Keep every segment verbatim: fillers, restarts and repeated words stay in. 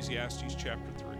Ecclesiastes chapter three.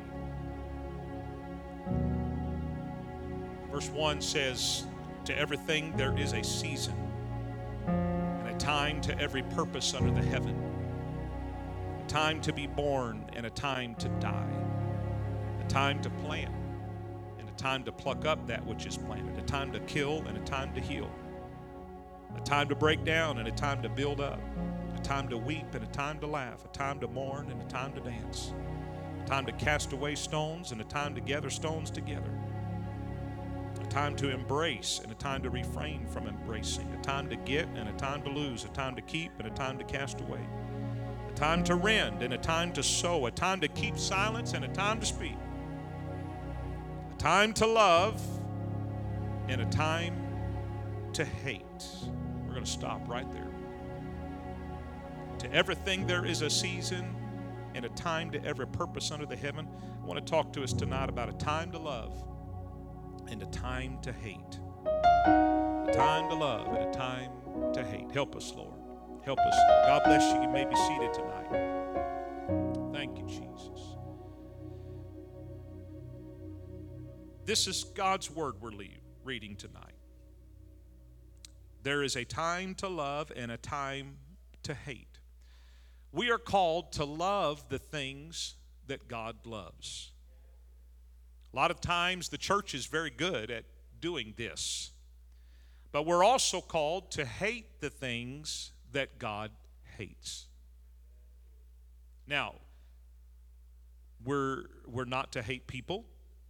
Verse one says, to everything there is a season, and a time to every purpose under the heaven, a time to be born and a time to die, a time to plant and a time to pluck up that which is planted, a time to kill and a time to heal, a time to break down and a time to build up, a time to weep and a time to laugh, a time to mourn and a time to dance, a time to cast away stones and a time to gather stones together, a time to embrace and a time to refrain from embracing, a time to get and a time to lose, a time to keep and a time to cast away, a time to rend and a time to sow, a time to keep silence and a time to speak, a time to love and a time to hate. We're going to stop right there. To everything there is a season and a time to every purpose under the heaven. I want to talk to us tonight about a time to love and a time to hate. A time to love and a time to hate. Help us, Lord. Help us, Lord. God bless you. You may be seated tonight. Thank you, Jesus. This is God's word we're reading tonight. There is a time to love and a time to hate. We are called to love the things that God loves. A lot of times the church is very good at doing this. But we're also called to hate the things that God hates. Now, we're, we're not to hate people.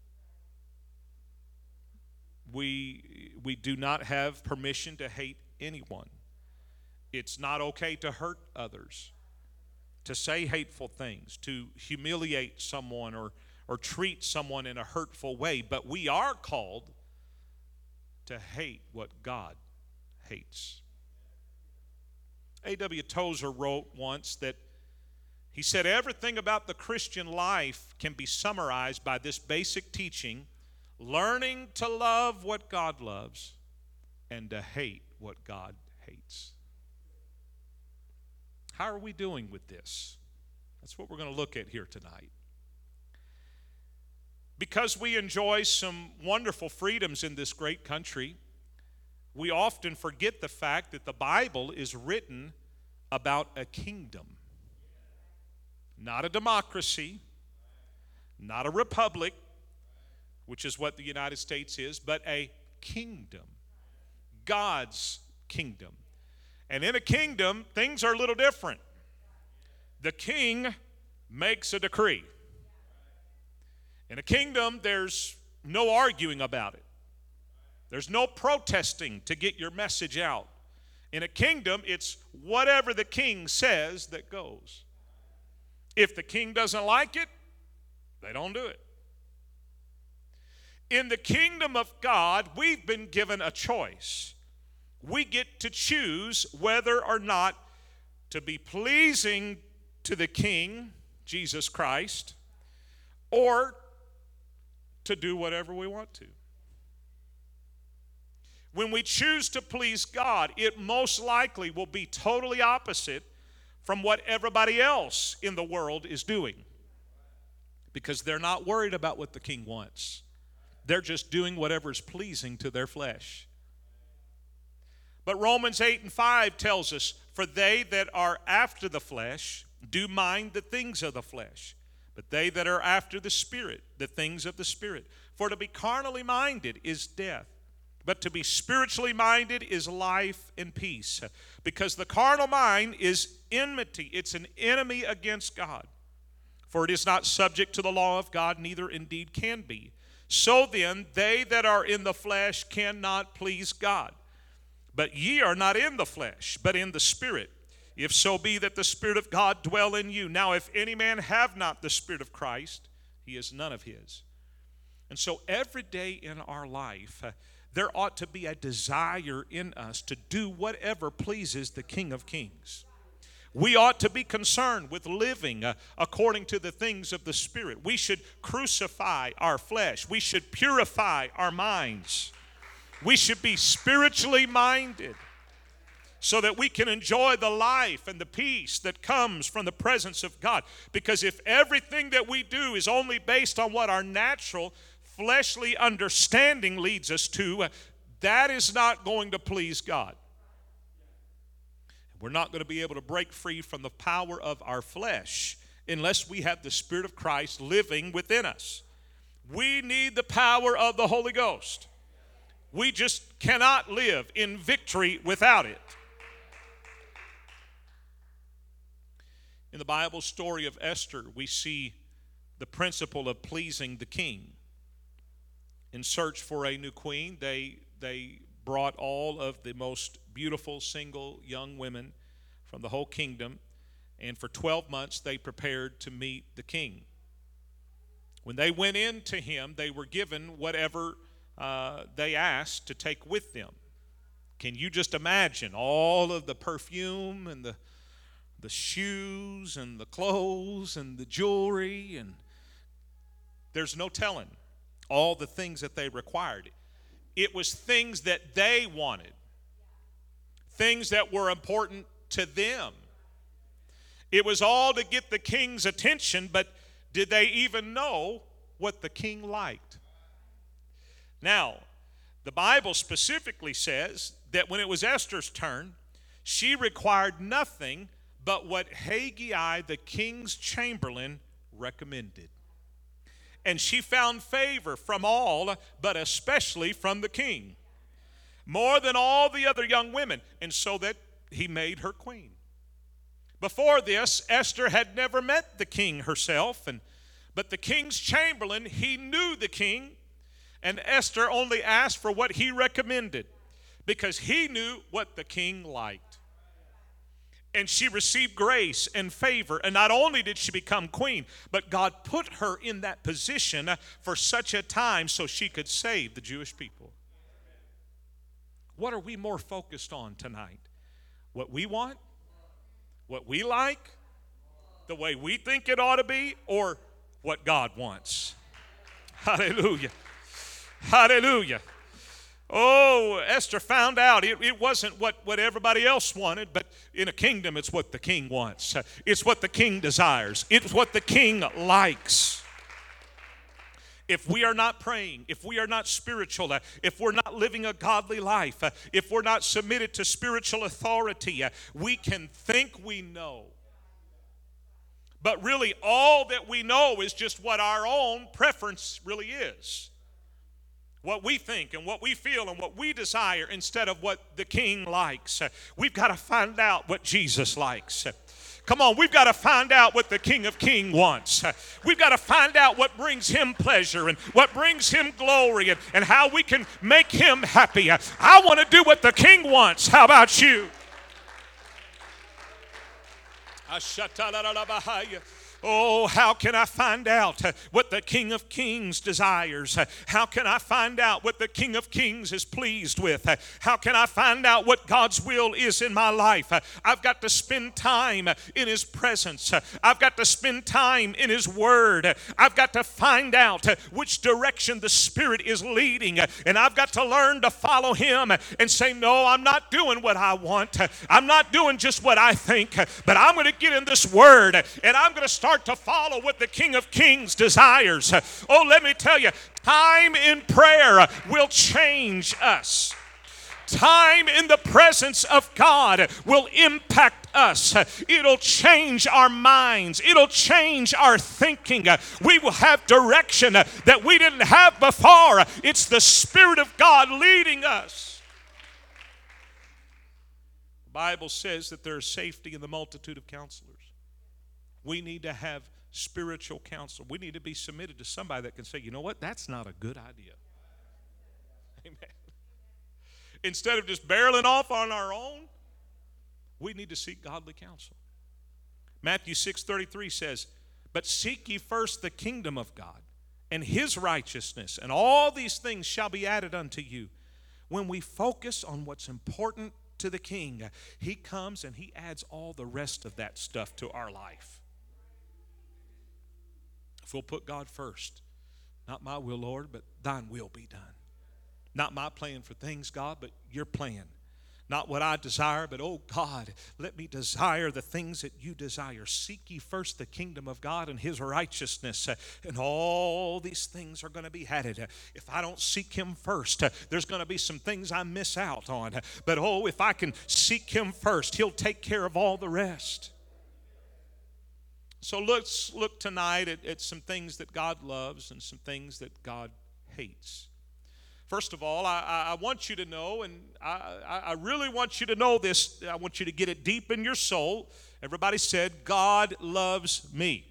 We, we do not have permission to hate anyone. It's not okay to hurt others, to say hateful things, to humiliate someone or, or treat someone in a hurtful way. But we are called to hate what God hates. A W Tozer wrote once that he said, everything about the Christian life can be summarized by this basic teaching: learning to love what God loves and to hate what God hates. How are we doing with this? That's what we're going to look at here tonight. Because we enjoy some wonderful freedoms in this great country, we often forget the fact that the Bible is written about a kingdom. Not a democracy, not a republic, which is what the United States is, but a kingdom. God's kingdom. And in a kingdom, things are a little different. The king makes a decree. In a kingdom, there's no arguing about it. There's no protesting to get your message out. In a kingdom, it's whatever the king says that goes. If the king doesn't like it, they don't do it. In the kingdom of God, we've been given a choice. We get to choose whether or not to be pleasing to the King, Jesus Christ, or to do whatever we want to. When we choose to please God, it most likely will be totally opposite from what everybody else in the world is doing, because they're not worried about what the king wants. They're just doing whatever is pleasing to their flesh. But Romans eight and five tells us, for they that are after the flesh do mind the things of the flesh, but they that are after the Spirit, the things of the Spirit. For to be carnally minded is death, but to be spiritually minded is life and peace. Because the carnal mind is enmity, it's an enemy against God. For it is not subject to the law of God, neither indeed can be. So then, they that are in the flesh cannot please God. But ye are not in the flesh, but in the Spirit, if so be that the Spirit of God dwell in you. Now, if any man have not the Spirit of Christ, he is none of his. And so every day in our life, uh, there ought to be a desire in us to do whatever pleases the King of Kings. We ought to be concerned with living uh, according to the things of the Spirit. We should crucify our flesh. We should purify our minds. We should be spiritually minded. so that we can enjoy the life and the peace that comes from the presence of God. Because if everything that we do is only based on what our natural, fleshly understanding leads us to, that is not going to please God. We're not going to be able to break free from the power of our flesh unless we have the Spirit of Christ living within us. We need the power of the Holy Ghost. We just cannot live in victory without it. In the Bible story of Esther, we see the principle of pleasing the king. In search for a new queen, they, they brought all of the most beautiful single young women from the whole kingdom, and for twelve months they prepared to meet the king. When they went in to him, they were given whatever uh, they asked to take with them. Can you just imagine all of the perfume and the the shoes and the clothes and the jewelry, and there's no telling all the things that they required. It was things that they wanted, things that were important to them. It was all to get the king's attention, but did they even know what the king liked? Now, the Bible specifically says that when it was Esther's turn, she required nothing but what Haggai, the king's chamberlain, recommended. And she found favor from all, but especially from the king, more than all the other young women, and so that he made her queen. Before this, Esther had never met the king herself, and but the king's chamberlain, he knew the king, and Esther only asked for what he recommended because he knew what the king liked. And she received grace and favor. And not only did she become queen, but God put her in that position for such a time so she could save the Jewish people. What are we more focused on tonight? What we want? What we like? The way we think it ought to be? Or what God wants? Hallelujah. Hallelujah. Oh, Esther found out it, it wasn't what, what everybody else wanted, but in a kingdom, it's what the king wants. It's what the king desires. It's what the king likes. If we are not praying, if we are not spiritual, if we're not living a godly life, if we're not submitted to spiritual authority, we can think we know. But really, all that we know is just what our own preference really is. What we think and what we feel and what we desire instead of what the king likes. We've got to find out what Jesus likes. Come on, we've got to find out what the King of Kings wants. We've got to find out what brings him pleasure and what brings him glory and, and how we can make him happy. I want to do what the king wants. How about you? Oh, how can I find out what the King of Kings desires? How can I find out what the King of Kings is pleased with? How can I find out what God's will is in my life? I've got to spend time in his presence. I've got to spend time in his word. I've got to find out which direction the Spirit is leading. And I've got to learn to follow him and say, no, I'm not doing what I want. I'm not doing just what I think, but I'm going to get in this word and I'm going to start to follow what the King of Kings desires. Oh, let me tell you, time in prayer will change us. Time in the presence of God will impact us. It'll change our minds. It'll change our thinking. We will have direction that we didn't have before. It's the Spirit of God leading us. The Bible says that there is safety in the multitude of counselors. We need to have spiritual counsel. We need to be submitted to somebody that can say, you know what, that's not a good idea. Amen. Instead of just barreling off on our own, we need to seek godly counsel. Matthew six thirty-three says, but seek ye first the kingdom of God and his righteousness, and all these things shall be added unto you. When we focus on what's important to the king, he comes and he adds all the rest of that stuff to our life. If we'll put God first, not my will, Lord, but thine will be done. Not my plan for things, God, but your plan. Not what I desire, but oh God, let me desire the things that you desire. Seek ye first the kingdom of God and his righteousness, uh, and all these things are going to be added. Uh, if I don't seek him first, uh, there's going to be some things I miss out on. Uh, but oh, if I can seek him first, he'll take care of all the rest. So let's look tonight at, at some things that God loves and some things that God hates. First of all, I, I want you to know, and I, I really want you to know this. I want you to get it deep in your soul. Everybody said, God loves me.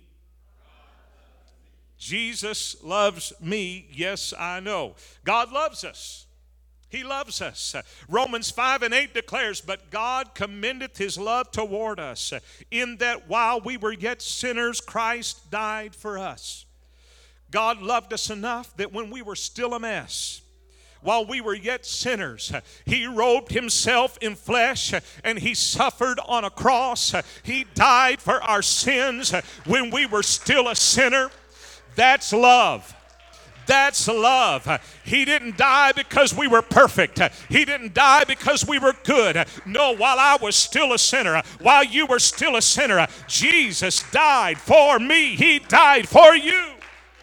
Jesus loves me. Yes, I know. God loves us. He loves us. Romans five and eight declares, but God commendeth his love toward us, in that while we were yet sinners, Christ died for us. God loved us enough that when we were still a mess, while we were yet sinners, he robed himself in flesh and he suffered on a cross. He died for our sins when we were still a sinner. That's love. That's love. He didn't die because we were perfect. He didn't die because we were good. No, while I was still a sinner, while you were still a sinner, Jesus died for me. He died for you.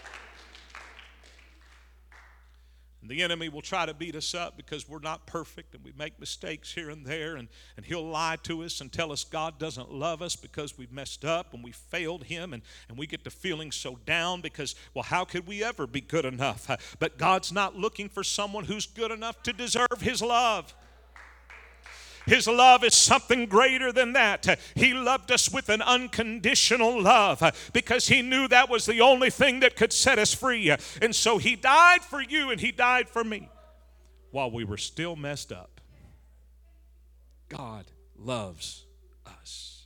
The enemy will try to beat us up because we're not perfect and we make mistakes here and there, and, and he'll lie to us and tell us God doesn't love us because we've messed up and we failed him, and, and we get to feeling so down because, well, how could we ever be good enough? But God's not looking for someone who's good enough to deserve his love. His love is something greater than that. He loved us with an unconditional love because he knew that was the only thing that could set us free. And so he died for you and he died for me while we were still messed up. God loves us.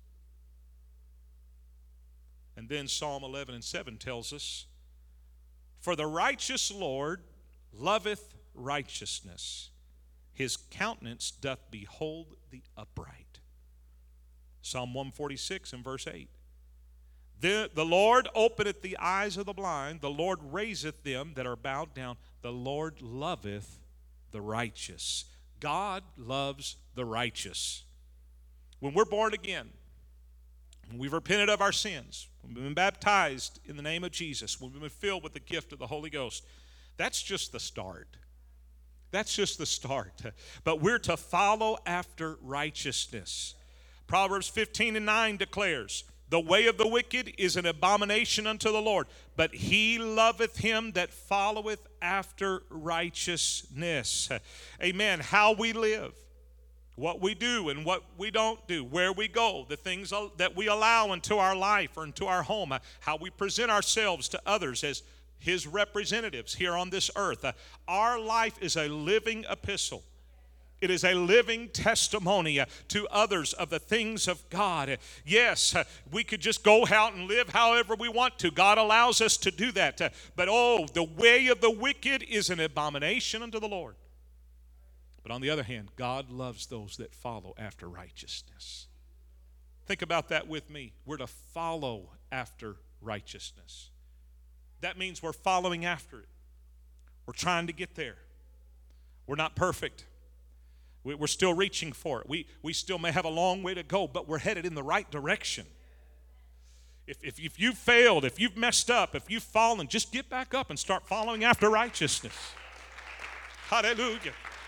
And then Psalm eleven and seven tells us, for the righteous Lord loveth righteousness. His countenance doth behold the upright. Psalm one forty-six and verse eight. The, the Lord openeth the eyes of the blind. The Lord raiseth them that are bowed down. The Lord loveth the righteous. God loves the righteous. When we're born again, when we've repented of our sins, when we've been baptized in the name of Jesus, when we've been filled with the gift of the Holy Ghost, that's just the start. That's just the start. But we're to follow after righteousness. Proverbs fifteen and nine declares, the way of the wicked is an abomination unto the Lord, but he loveth him that followeth after righteousness. Amen. How we live, what we do and what we don't do, where we go, the things that we allow into our life or into our home, how we present ourselves to others as his representatives here on this earth. Uh, our life is a living epistle. It is a living testimony uh, to others of the things of God. Uh, yes, uh, we could just go out and live however we want to. God allows us to do that. Uh, but oh, the way of the wicked is an abomination unto the Lord. But on the other hand, God loves those that follow after righteousness. Think about that with me. We're to follow after righteousness. That means we're following after it. We're trying to get there. We're not perfect. We're still reaching for it. We, we still may have a long way to go, but we're headed in the right direction. If, if, if you've failed, if you've messed up, if you've fallen, just get back up and start following after righteousness. Hallelujah.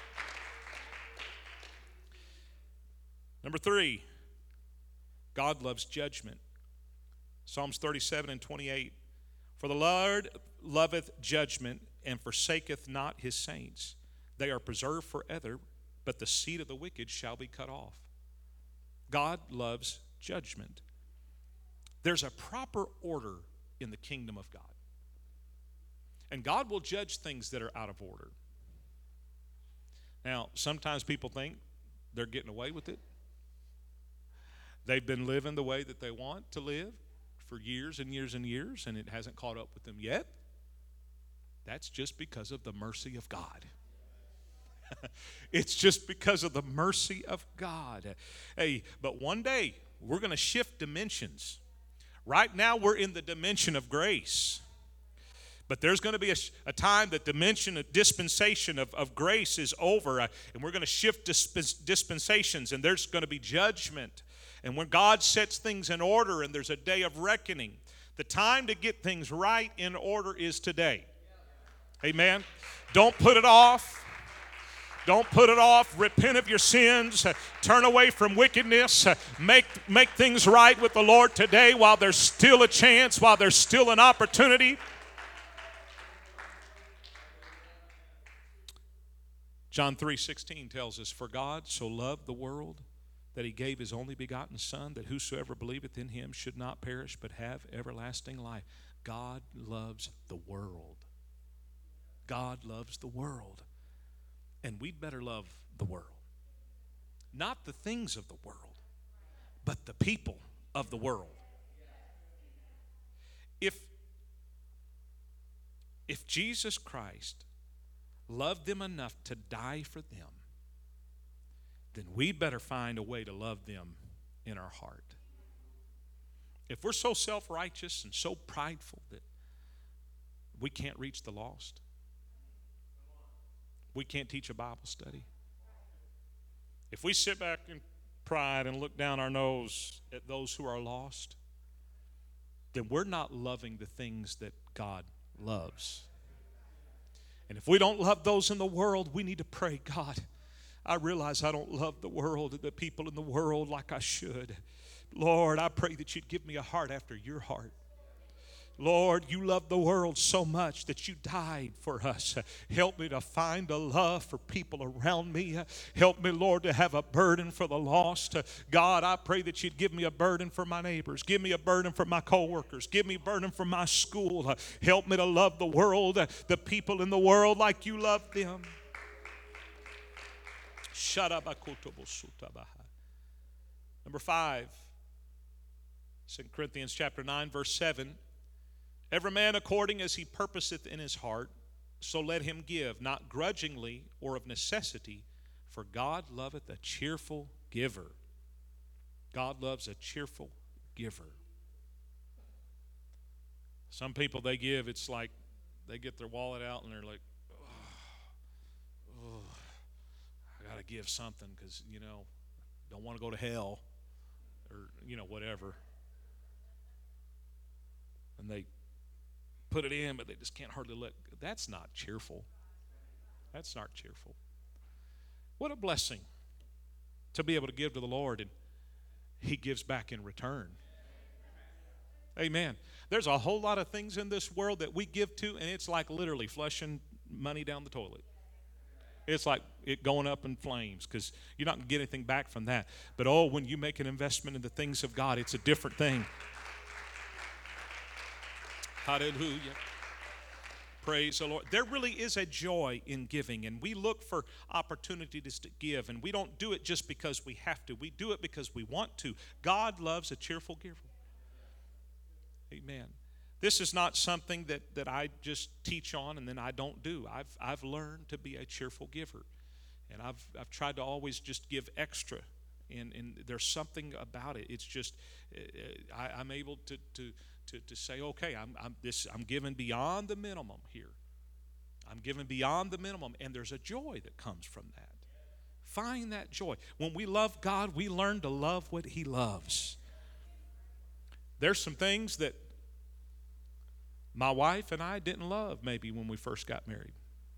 Number three, God loves judgment. Psalms thirty-seven and twenty-eight. For the Lord loveth judgment, and forsaketh not his saints. They are preserved forever, but the seed of the wicked shall be cut off. God loves judgment. There's a proper order in the kingdom of God. And God will judge things that are out of order. Now, sometimes people think they're getting away with it. They've been living the way that they want to live for years and years and years, and it hasn't caught up with them yet. That's just because of the mercy of God. It's just because of the mercy of God. Hey, but one day we're going to shift dimensions. Right now we're in the dimension of grace. But there's going to be a, a time that dimension, a dispensation of, of grace is over, uh, and we're going to shift disp- dispensations, and there's going to be judgment. And when God sets things in order and there's a day of reckoning, the time to get things right in order is today. Amen. Don't put it off. Don't put it off. Repent of your sins. Uh, turn away from wickedness. Uh, make, make things right with the Lord today while there's still a chance, while there's still an opportunity. John three sixteen tells us, "For God so loved the world that he gave his only begotten Son, that whosoever believeth in him should not perish but have everlasting life." God loves the world. God loves the world. And we'd better love the world. Not the things of the world, but the people of the world. If, if Jesus Christ loved them enough to die for them, then we'd better find a way to love them in our heart. If we're so self-righteous and so prideful that we can't reach the lost, we can't teach a Bible study, if we sit back in pride and look down our nose at those who are lost, then we're not loving the things that God loves. And if we don't love those in the world, we need to pray, God, I realize I don't love the world and the people in the world like I should. Lord, I pray that you'd give me a heart after your heart. Lord, you love the world so much that you died for us. Help me to find a love for people around me. Help me, Lord, to have a burden for the lost. God, I pray that you'd give me a burden for my neighbors. Give me a burden for my co-workers. Give me a burden for my school. Help me to love the world, the people in the world like you love them. Number five, Second Corinthians chapter nine, verse seven. "Every man according as he purposeth in his heart, so let him give, not grudgingly or of necessity, for God loveth a cheerful giver." God loves a cheerful giver. Some people, they give, it's like they get their wallet out and they're like, oh, oh I got to give something because, you know, don't want to go to hell or, you know, whatever. And they put it in, but they just can't hardly let. That's not cheerful. That's not cheerful. What a blessing to be able to give to the Lord and he gives back in return. Amen. There's a whole lot of things in this world that we give to, and it's like literally flushing money down the toilet. It's like it going up in flames because you're not going to get anything back from that. But oh, when you make an investment in the things of God, it's a different thing. Hallelujah. Praise the Lord. There really is a joy in giving, and we look for opportunities to give, and we don't do it just because we have to. We do it because we want to. God loves a cheerful giver. Amen. This is not something that, that I just teach on and then I don't do. I've I've learned to be a cheerful giver, and I've I've tried to always just give extra, and, and there's something about it. It's just I, I'm able to to. To, to say, okay, I'm I'm this I'm giving beyond the minimum here. I'm giving beyond the minimum, and there's a joy that comes from that. Find that joy. When we love God, we learn to love what He loves. There's some things that my wife and I didn't love maybe when we first got married.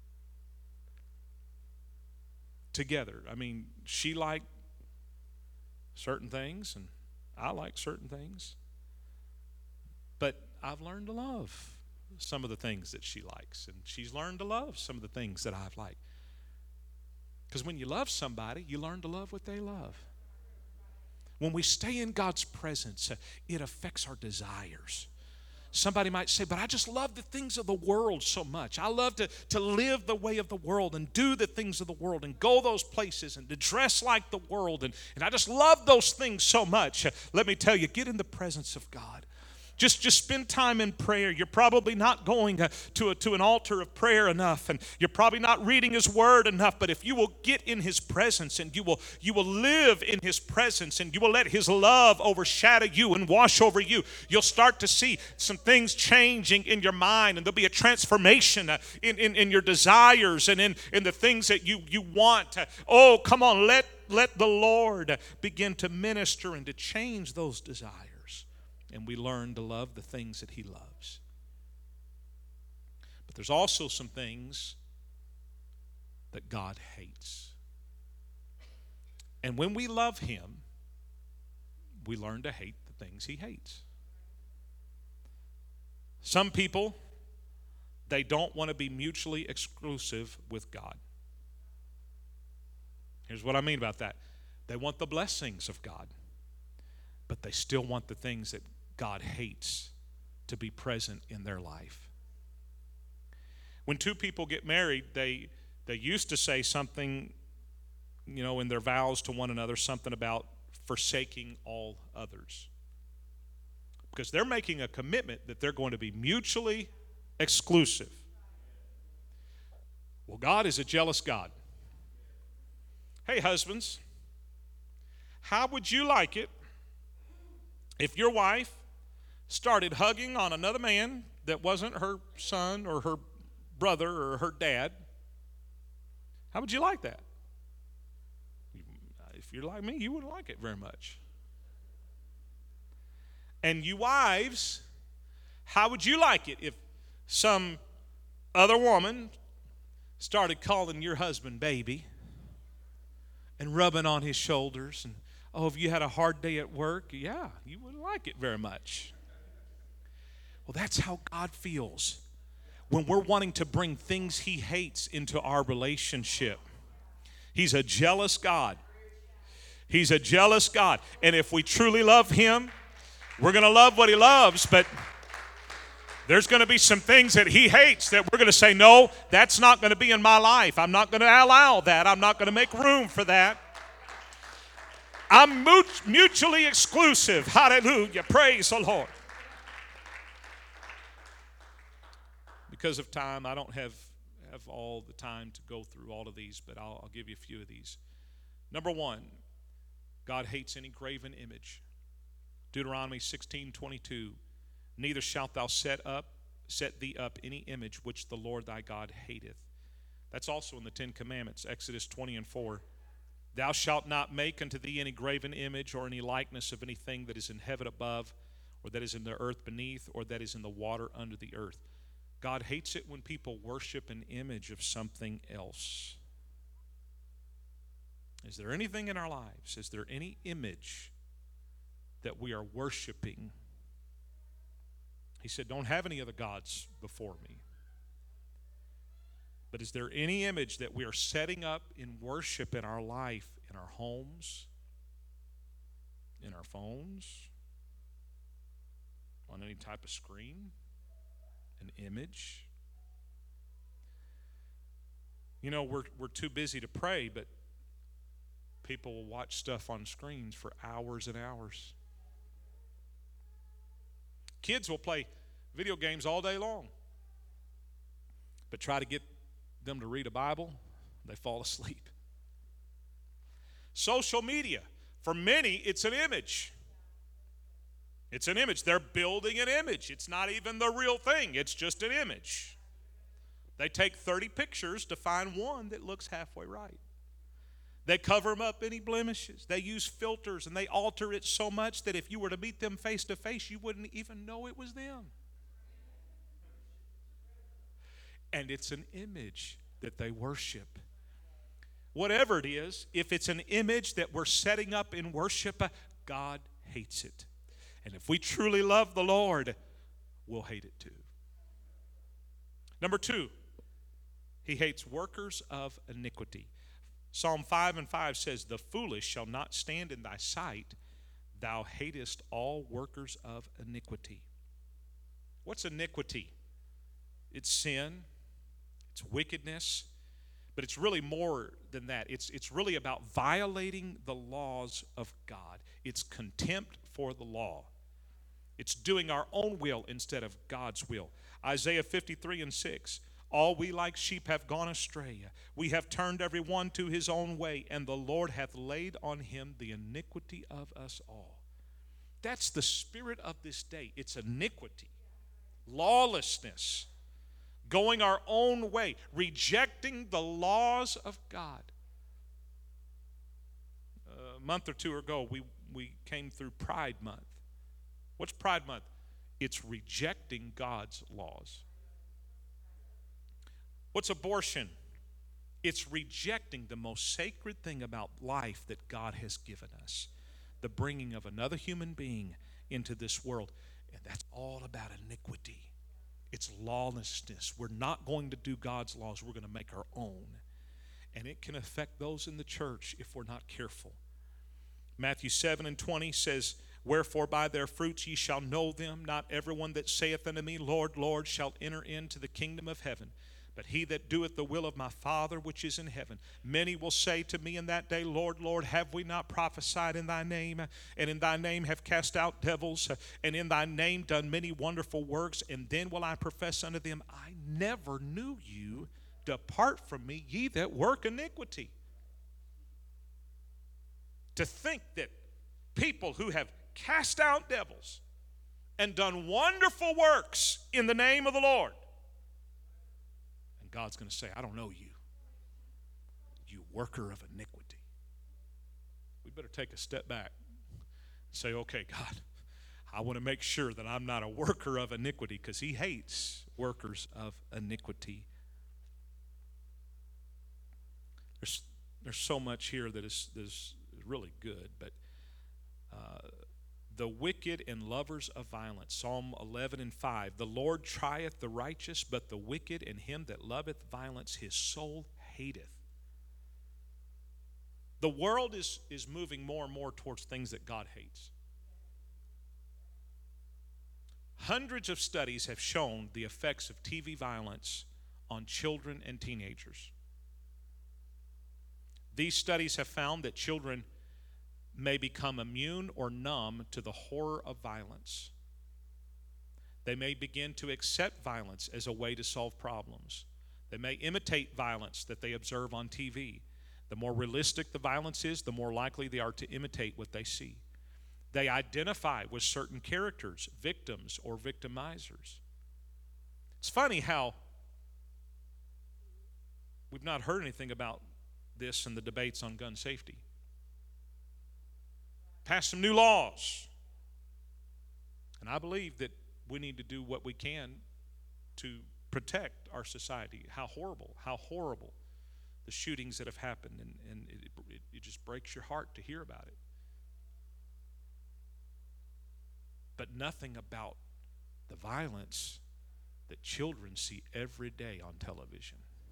Together. I mean, she liked certain things, and I like certain things. But I've learned to love some of the things that she likes, and she's learned to love some of the things that I've liked. Because when you love somebody, you learn to love what they love. When we stay in God's presence, it affects our desires. Somebody might say, but I just love the things of the world so much. I love to, to live the way of the world and do the things of the world and go those places and to dress like the world. And, and I just love those things so much. Let me tell you, get in the presence of God. Just, just spend time in prayer. You're probably not going uh, to, a, to an altar of prayer enough, and you're probably not reading His Word enough, but if you will get in His presence and you will, you will live in His presence and you will let His love overshadow you and wash over you, you'll start to see some things changing in your mind, and there'll be a transformation uh, in, in, in your desires and in, in the things that you, you want. Uh, oh, come on, let, let the Lord begin to minister and to change those desires. And we learn to love the things that He loves. But there's also some things that God hates. And when we love Him, we learn to hate the things He hates. Some people, they don't want to be mutually exclusive with God. Here's what I mean about that. They want the blessings of God, but they still want the things that God hates to be present in their life. When two people get married, they they used to say something, you know, in their vows to one another, something about forsaking all others. Because they're making a commitment that they're going to be mutually exclusive. Well, God is a jealous God. Hey, husbands, how would you like it if your wife started hugging on another man that wasn't her son or her brother or her dad? How would you like that? If you're like me, you wouldn't like it very much. And you wives, how would you like it if some other woman started calling your husband baby and rubbing on his shoulders? And, oh, if you had a hard day at work, yeah, you wouldn't like it very much. Well, that's how God feels when we're wanting to bring things He hates into our relationship. He's a jealous God. He's a jealous God. And if we truly love Him, we're going to love what He loves, but there's going to be some things that He hates that we're going to say, no, that's not going to be in my life. I'm not going to allow that. I'm not going to make room for that. I'm mutually exclusive. Hallelujah. Praise the Lord. Because of time, I don't have, have all the time to go through all of these, but I'll, I'll give you a few of these. Number one, God hates any graven image. Deuteronomy sixteen twenty-two, neither shalt thou set up, set thee up any image which the Lord thy God hateth. That's also in the Ten Commandments, Exodus twenty and four. Thou shalt not make unto thee any graven image or any likeness of anything that is in heaven above, or that is in the earth beneath, or that is in the water under the earth. God hates it when people worship an image of something else. Is there anything in our lives? Is there any image that we are worshiping? He said, don't have any other gods before me. But is there any image that we are setting up in worship in our life, in our homes, in our phones, on any type of screen? An image? You know, we're we're too busy to pray, but people will watch stuff on screens for hours and hours. Kids will play video games all day long, but try to get them to read a Bible, they fall asleep. Social media, for many, it's an image. It's an image. They're building an image. It's not even the real thing. It's just an image. They take thirty pictures to find one that looks halfway right. They cover them up any blemishes. They use filters and they alter it so much that if you were to meet them face to face, you wouldn't even know it was them. And it's an image that they worship. Whatever it is, if it's an image that we're setting up in worship, God hates it. And if we truly love the Lord, we'll hate it too. Number two, He hates workers of iniquity. Psalm five and five says, the foolish shall not stand in thy sight. Thou hatest all workers of iniquity. What's iniquity? It's sin. It's wickedness. But it's really more than that. It's, it's really about violating the laws of God. It's contempt for the law. It's doing our own will instead of God's will. Isaiah fifty-three and six. All we like sheep have gone astray. We have turned every one to his own way, and the Lord hath laid on him the iniquity of us all. That's the spirit of this day. It's iniquity, lawlessness, going our own way, rejecting the laws of God. A month or two ago, we, we came through Pride Month. What's Pride Month? It's rejecting God's laws. What's abortion? It's rejecting the most sacred thing about life that God has given us, the bringing of another human being into this world. And that's all about iniquity. It's lawlessness. We're not going to do God's laws. We're going to make our own. And it can affect those in the church if we're not careful. Matthew seven and twenty says, wherefore by their fruits ye shall know them. Not everyone that saith unto me, Lord, Lord, shall enter into the kingdom of heaven, but he that doeth the will of my Father which is in heaven. Many will say to me in that day, Lord, Lord, have we not prophesied in thy name? And in thy name have cast out devils? And in thy name done many wonderful works? And then will I profess unto them, I never knew you. Depart from me, ye that work iniquity. To think that people who have cast out devils and done wonderful works in the name of the Lord, God's going to say, I don't know you, you worker of iniquity. We better take a step back and say, okay, God, I want to make sure that I'm not a worker of iniquity, because he hates workers of iniquity. There's, there's so much here that is, that is really good, but uh, the wicked and lovers of violence. Psalm eleven and five. The Lord trieth the righteous, but the wicked and him that loveth violence his soul hateth. The world is, is moving more and more towards things that God hates. Hundreds of studies have shown the effects of T V violence on children and teenagers. These studies have found that children may become immune or numb to the horror of violence. They may begin to accept violence as a way to solve problems. They may imitate violence that they observe on T V. The more realistic the violence is, the more likely they are to imitate what they see. They identify with certain characters, victims or victimizers. It's funny how we've not heard anything about this in the debates on gun safety. Passed some new laws. And I believe that we need to do what we can to protect our society. How horrible, how horrible the shootings that have happened. And, and it, it, it just breaks your heart to hear about it. But nothing about the violence that children see every day on television.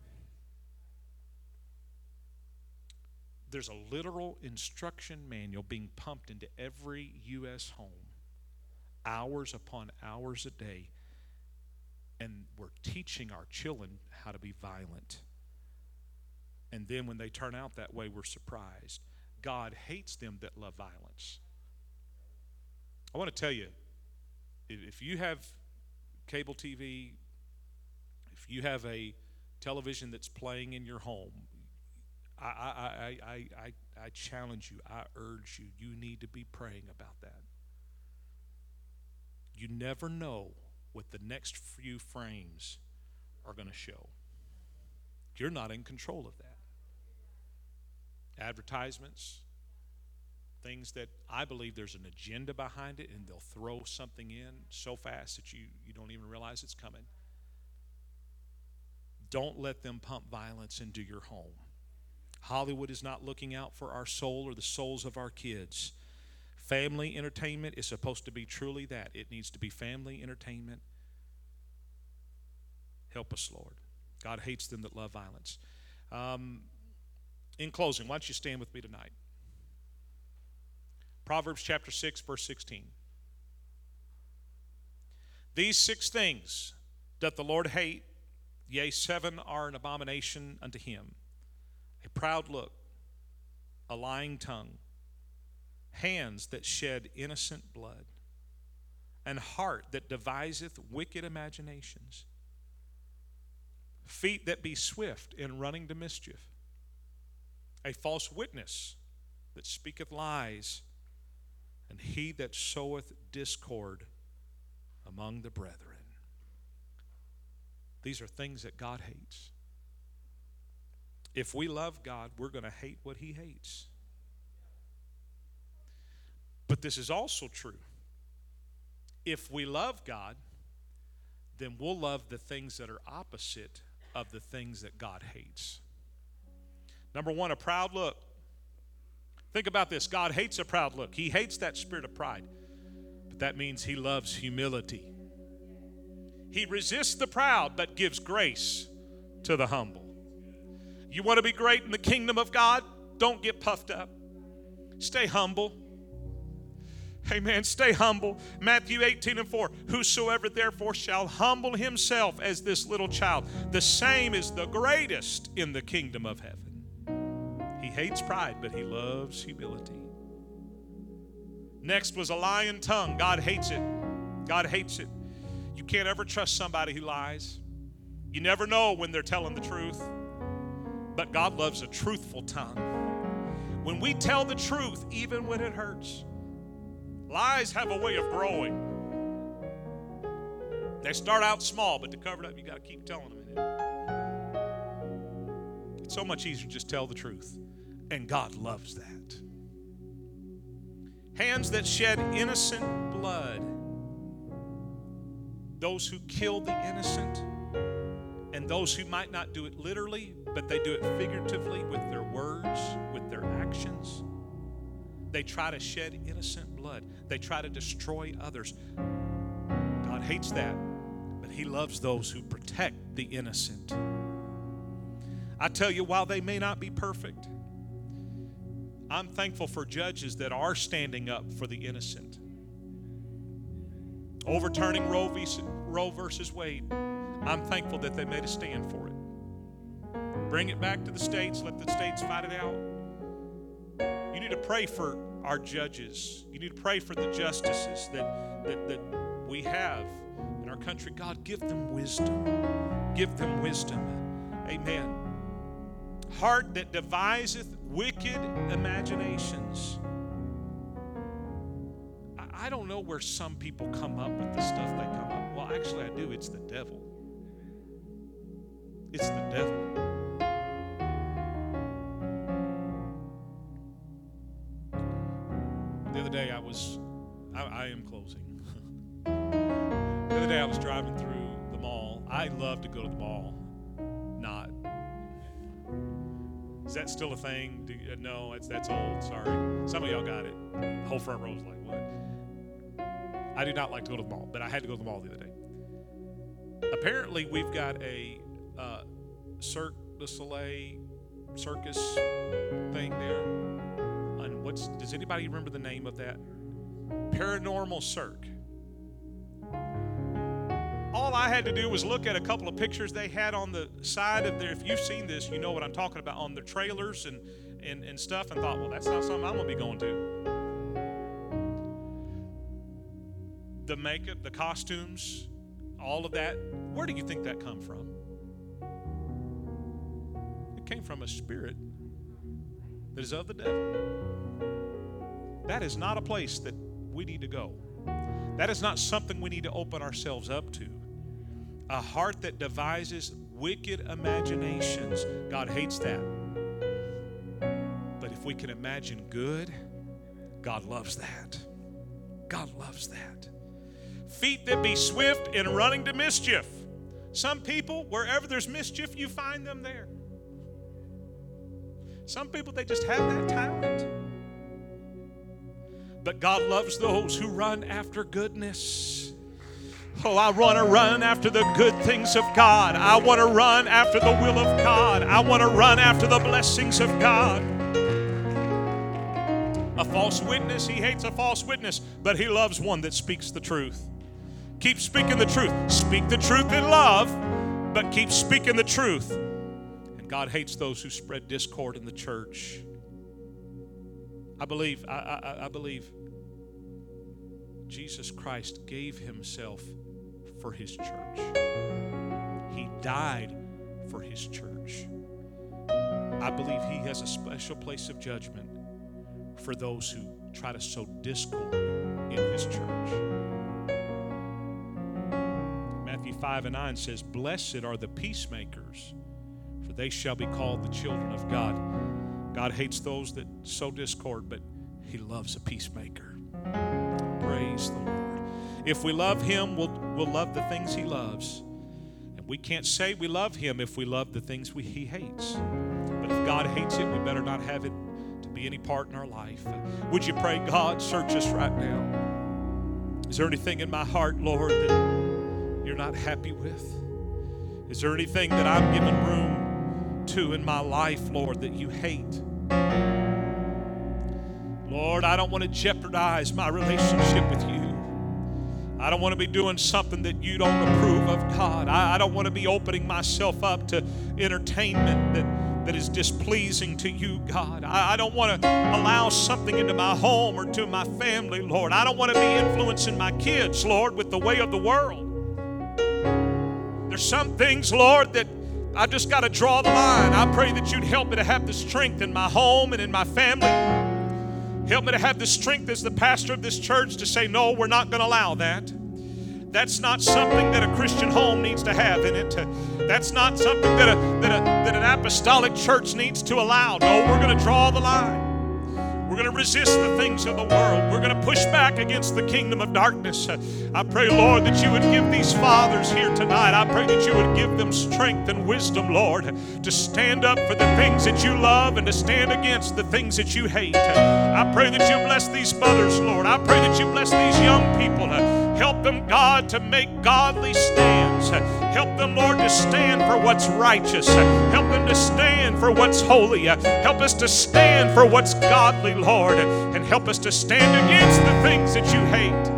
There's a literal instruction manual being pumped into every U S home, hours upon hours a day, and we're teaching our children how to be violent. And then when they turn out that way, we're surprised. God hates them that love violence. I want to tell you, if you have cable T V, if you have a television that's playing in your home, I, I, I, I, I challenge you, I urge you, you need to be praying about that. You never know what the next few frames are going to show. You're not in control of that. Advertisements, things that I believe there's an agenda behind it, and they'll throw something in so fast that you, you don't even realize it's coming. Don't let them pump violence into your home. Hollywood is not looking out for our soul or the souls of our kids. Family entertainment is supposed to be truly that. It needs to be family entertainment. Help us, Lord. God hates them that love violence. Um, in closing, why don't you stand with me tonight? Proverbs chapter six, verse sixteen. These six things doth the Lord hate, yea, seven are an abomination unto him. A proud look, a lying tongue, hands that shed innocent blood, An heart that deviseth wicked imaginations. Feet that be swift in running to mischief. A false witness that speaketh lies. And he that soweth discord among the brethren. These are things that God hates. If we love God, we're going to hate what he hates. But this is also true. If we love God, then we'll love the things that are opposite of the things that God hates. Number one, a proud look. Think about this. God hates a proud look. He hates that spirit of pride. But that means he loves humility. He resists the proud, but gives grace to the humble. You want to be great in the kingdom of God? Don't get puffed up. Stay humble. Amen. Stay humble. Matthew eighteen and four. Whosoever therefore shall humble himself as this little child, the same is the greatest in the kingdom of heaven. He hates pride, but he loves humility. Next was a lying tongue. God hates it. God hates it. You can't ever trust somebody who lies. You never know when they're telling the truth. But God loves a truthful tongue. When we tell the truth, even when it hurts. Lies have a way of growing. They start out small, but to cover it up, you got to keep telling them it. It's so much easier to just tell the truth. And God loves that. Hands that shed innocent blood. Those who kill the innocent. And those who might not do it literally, but they do it figuratively with their words, with their actions. They try to shed innocent blood. They try to destroy others. God hates that, but he loves those who protect the innocent. I tell you, while they may not be perfect, I'm thankful for judges that are standing up for the innocent. Overturning Roe, v. Roe versus Wade. I'm thankful that they made a stand for it. Bring it back to the states. Let the states fight it out. You need to pray for our judges. You need to pray for the justices that, that, that we have in our country. God, give them wisdom. Give them wisdom. Amen. Heart that deviseth wicked imaginations. I, I don't know where some people come up with the stuff they come up. Well, actually, I do. It's the devil. It's the devil. The other day I was, I, I am closing. The other day I was driving through the mall. I love to go to the mall. Not. Is that still a thing? Do you, no, it's, that's old. Sorry. Some of y'all got it. The whole front row was like, what? I do not like to go to the mall, but I had to go to the mall the other day. Apparently, we've got a uh, Cirque du Soleil circus thing there. And what's does anybody remember the name of that? Paranormal Cirque. All I had to do was look at a couple of pictures they had on the side of there. If you've seen this, you know what I'm talking about, on the trailers and, and, and stuff, and thought, well, that's not something I'm going to be going to. The makeup, the costumes, all of that, where do you think that come from? It came from a spirit that is of the devil. That is not a place that we need to go. That is not something we need to open ourselves up to. A heart that devises wicked imaginations. God hates that. But if we can imagine good, God loves that. God loves that. Feet that be swift in running to mischief. Some people, wherever there's mischief, you find them there. Some people, they just have that talent. But God loves those who run after goodness. Oh, I want to run after the good things of God. I want to run after the will of God. I want to run after the blessings of God. A false witness, he hates a false witness, but he loves one that speaks the truth. Keep speaking the truth. Speak the truth in love, but keep speaking the truth. And God hates those who spread discord in the church. I believe, I, I, I believe Jesus Christ gave himself for his church. He died for his church. I believe he has a special place of judgment for those who try to sow discord in his church. Matthew five and nine says, "Blessed are the peacemakers, for they shall be called the children of God." God hates those that sow discord, but he loves a peacemaker. Praise the Lord. If we love him, we'll, we'll love the things he loves. And we can't say we love him if we love the things we, he hates. But if God hates it, we better not have it to be any part in our life. Would you pray, God, search us right now. Is there anything in my heart, Lord, that you're not happy with? Is there anything that I'm giving room to in my life, Lord, that you hate? Lord, I don't want to jeopardize my relationship with you. I don't want to be doing something that you don't approve of, God. I, I don't want to be opening myself up to entertainment that, that is displeasing to you, God. I, I don't want to allow something into my home or to my family, Lord. I don't want to be influencing my kids, Lord, with the way of the world. There's some things, Lord, that I just got to draw the line. I pray that you'd help me to have the strength in my home and in my family. Help me to have the strength as the pastor of this church to say, no, we're not going to allow that. That's not something that a Christian home needs to have in it. That's not something that, a, that, a, that an apostolic church needs to allow. No, we're going to draw the line. We're going to resist the things of the world. We're going to push back against the kingdom of darkness. I pray, Lord, that you would give these fathers here tonight, I pray that you would give them strength and wisdom, Lord, to stand up for the things that you love and to stand against the things that you hate. I pray that you bless these mothers, Lord. I pray that you bless these young people. Help them, God, to make godly stands. Help them, Lord, to stand for what's righteous. Help them to stand for what's holy. Help us to stand for what's godly, Lord, and help us to stand against the things that you hate.